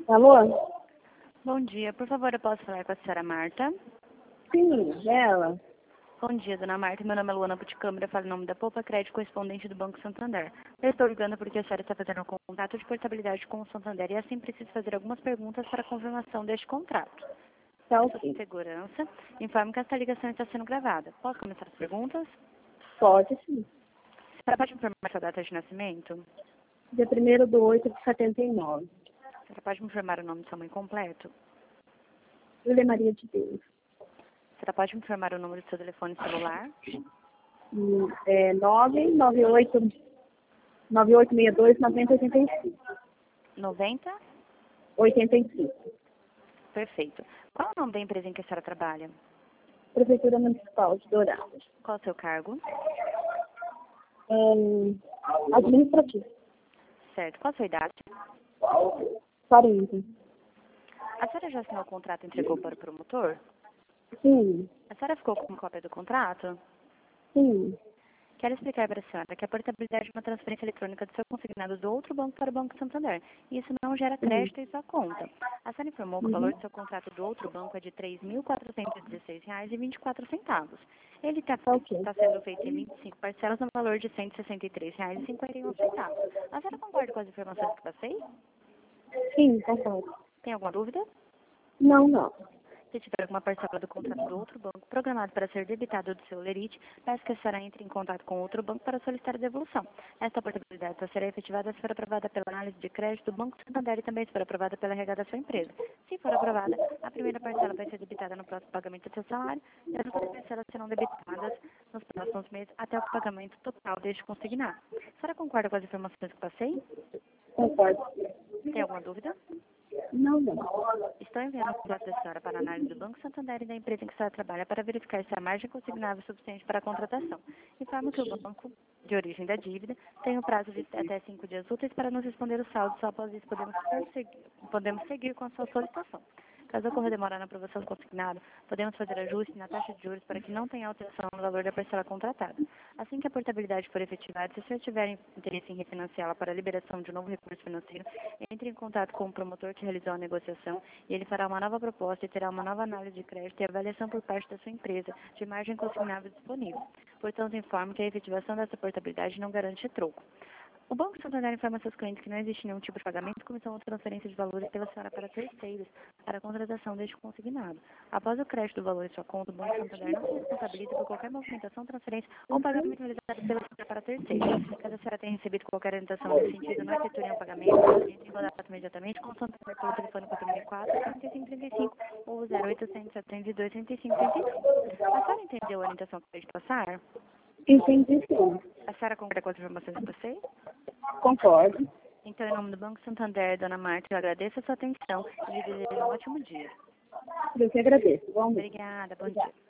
Alô? Bom dia, por favor, eu posso falar com a senhora Marta? Sim, ela. Bom dia, dona Marta. Meu nome é Luana Puticâmara, falo em nome da Poupa Crédito, correspondente do Banco Santander. Eu estou ligando porque a senhora está fazendo um contrato de portabilidade com o Santander e assim preciso fazer algumas perguntas para a confirmação deste contrato. Tá Por ok. segurança, informe que esta ligação está sendo gravada. Posso começar as perguntas? Pode sim. A senhora pode me informar sua data de nascimento? Dia 1º de 8 de 79. A senhora pode me informar o nome de sua mãe completo? Júlia Maria de Deus. A senhora pode me informar o número do seu telefone celular? É 9862-9085. 90? 85. Perfeito. Qual é o nome da empresa em que a senhora trabalha? Prefeitura Municipal de Dourados. Qual é o seu cargo? Administrativo. Certo. Qual a sua idade? 40. A senhora já assinou o contrato e entregou para o promotor? Sim, A senhora ficou com cópia do contrato? sim. Quero explicar para a senhora que a portabilidade é uma transferência eletrônica do seu consignado do outro banco para o Banco Santander. E isso não gera crédito em sua conta. A senhora informou que o valor do seu contrato do outro banco é de R$ 3.416,24. Ele está Tá ok. sendo feito em 25 parcelas no valor de R$ 163,51. A senhora concorda com as informações que passei? Sim, concordo. Tem alguma dúvida? Não. Se tiver alguma parcela do contrato do outro banco programado para ser debitado do seu lerite, peço que a senhora entre em contato com outro banco para solicitar a devolução. Esta portabilidade só será efetivada se for aprovada pela análise de crédito do Banco Santander e também se for aprovada pela RH da sua empresa. Se for aprovada, a primeira parcela vai ser debitada no próximo pagamento do seu salário e as outras parcelas serão debitadas nos próximos meses até o pagamento total deste consignado. A senhora concorda com as informações que passei? Concordo. Tem alguma dúvida? Não. Estou enviando o contrato da senhora para a análise do Banco Santander e da empresa em que a senhora trabalha para verificar se a margem consignável é suficiente para a contratação. Informo que o banco de origem da dívida tem um prazo de até 5 dias úteis para nos responder o saldo. Só após isso podemos seguir com a sua solicitação. Caso ocorra demora na aprovação do consignado, podemos fazer ajuste na taxa de juros para que não tenha alteração no valor da parcela contratada. Assim que a portabilidade for efetivada, se o senhor tiver interesse em refinanciá-la para a liberação de um novo recurso financeiro, entre em contato com o promotor que realizou a negociação e ele fará uma nova proposta e terá uma nova análise de crédito e avaliação por parte da sua empresa de margem consignável disponível. Portanto, informo que a efetivação dessa portabilidade não garante troco. O Banco Santander informa seus clientes que não existe nenhum tipo de pagamento, comissão ou transferência de valores pela senhora para terceiros para a contratação deste consignado. Após o crédito do valor em sua conta, o Banco Santander não se responsabiliza por qualquer movimentação, transferência ou pagamento realizado pela senhora para terceiros. Caso a senhora tenha recebido qualquer orientação nesse sentido, não efetue nenhum pagamento, entre em contato imediatamente com o Santander pelo telefone 464-3535 ou 0800 702 3535. A senhora entendeu a orientação que eu de passar? Entendi sim. A senhora concorda com as informações que passei? Concordo. Então, em nome do Banco Santander, dona Marta, eu agradeço a sua atenção e lhe desejo um ótimo dia. Eu que agradeço. Vamos ver. Obrigada, bom dia.